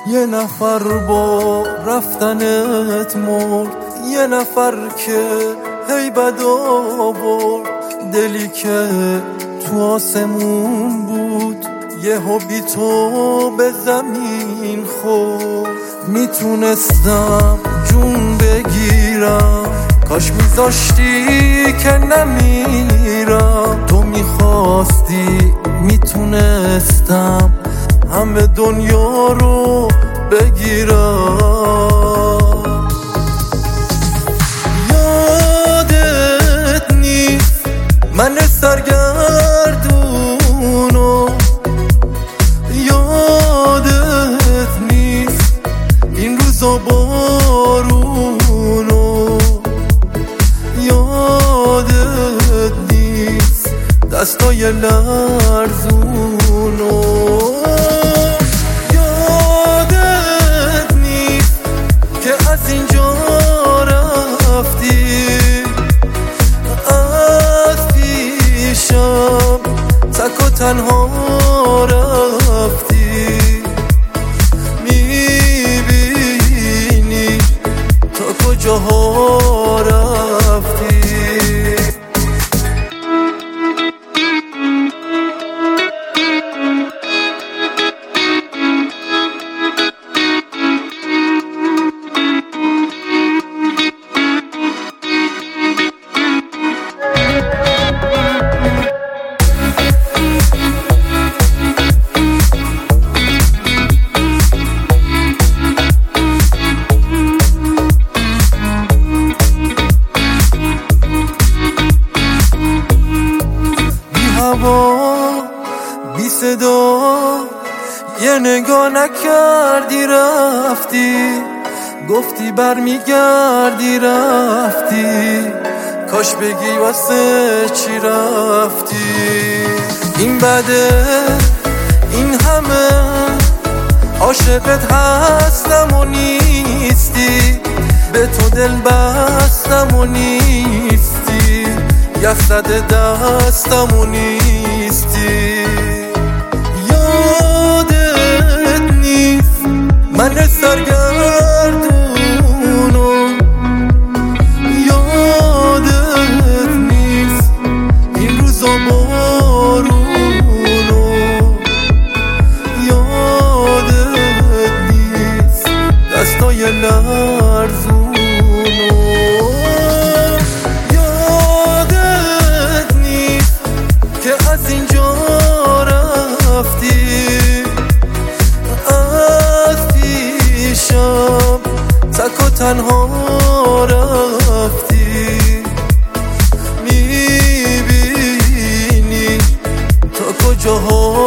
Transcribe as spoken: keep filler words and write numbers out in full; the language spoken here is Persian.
یه نفر با رفتنت مرد، یه نفر که هی بد آورد، دلی که تو آسمون بود یهو بی تو به زمین خورد. میتونستم جون بگیرم، کاش میذاشتی که نمیرم. تو میخواستی میتونستم همه دنیا رو بگیرم. یادت نیست من سرگردونو، یادت نیست این روزا بارونو، یادت نیست دستای لرزونو، یادت نیست که از اینجا رفتی، از پیشم تک و تنها رفتی. میبینی تا کجاها رفتی. بی صدا یه نگاه نکردی رفتی، گفتی برمیگردی رفتی، کاش بگی واسه چی رفتی. این بده این همه عاشقت هستم و نیستی، به تو دل بستم و نیستی، یخ زده دستم و نیستی. یادت نیست من سرگردونو، یادت نیست این روزا بارونو، یادت نیست دستای لرزونو، از اینجا رفتی، از پیشم تک و تنها رفتی. میبینی تا کجاها